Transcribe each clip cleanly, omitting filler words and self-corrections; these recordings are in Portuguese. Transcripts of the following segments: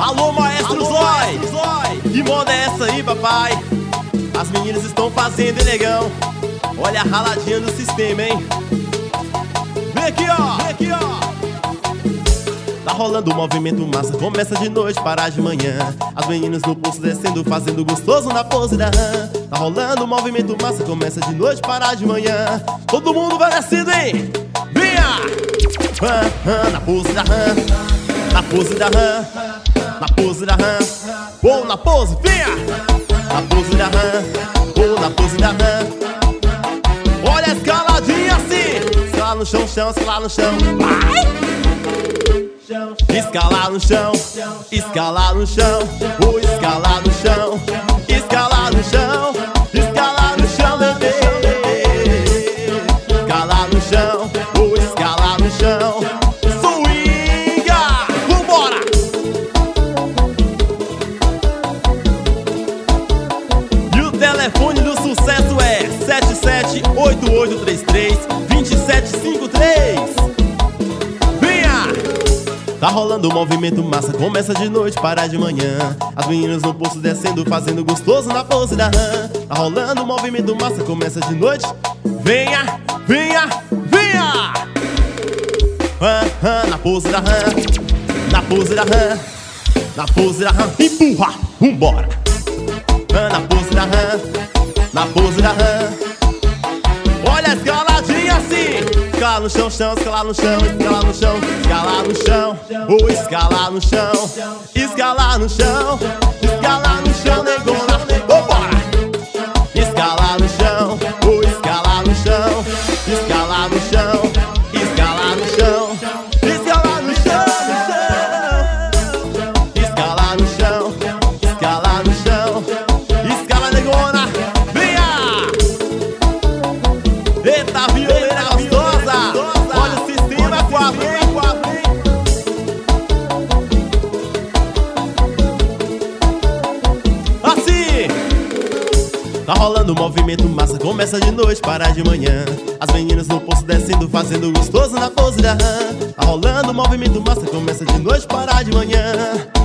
Alô, maestro Zói! Que moda é essa aí, papai? As meninas estão fazendo, hein, negão? Olha a raladinha no sistema, hein? Vem aqui, ó! Vem aqui, ó! Tá rolando um movimento massa, começa de noite, para de manhã. As meninas no pulso descendo, fazendo gostoso na pose da rã. Tá rolando um movimento massa, começa de noite, para de manhã. Todo mundo vai descendo, hein? Venha! Na pose da rã, na pose da rã, na pose da rã. Ou na pose, venha! Na pose da rã, ou na pose da rã. Olha a escaladinha assim. Escalar no chão, chão, escalar no chão. Vai! Escalar no chão, escalar no chão, ou escalar no chão, escalar no chão, escalar no chão, bebê. Escalar no chão, ou escalar no chão. Swinga! Vambora! E o telefone do sucesso é 778833-2753. Tá rolando um movimento massa, começa de noite, para de manhã. As meninas no poço descendo, fazendo gostoso na pose da rã. Tá rolando um movimento massa, começa de noite. Venha, venha, venha! Na pose da rã, na pose da rã, na pose da rã. Empurra, vambora! Na pose da rã, na pose da rã. Olha a escaladinha assim. Escalar no chão, chão, escalar no chão, escalar no chão, escalar no chão, ou escalar no chão, escalar no chão, escalar no chão, negona, vambora! Escalar no chão, ou escalar no chão, escalar no chão, escalar no chão, escalar no chão, escalar no chão, escalar no chão, escala, negona, venha! Eita, violeira gostosa! Olha o sistema quadro, hein? Assim! Tá rolando um movimento massa, começa de noite, para de manhã. As meninas no poço descendo, fazendo gostoso na pose da rã. Tá rolando um movimento massa, começa de noite, para de manhã.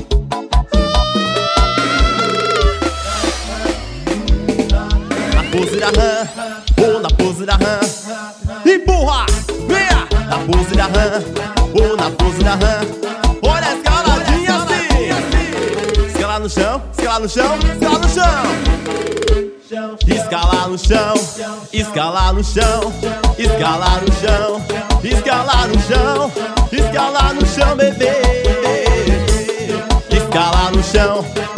Na pose da rã, ou na pose da rã. Empurra, venha! Na pose da rã, ou na pose da rã. Olha a escaladinha assim. Escalar no chão, escalar no chão, escalar no chão. Escalar no chão, escalar no chão, escalar no chão, escalar no chão, escalar no chão, bebê. Escalar no chão,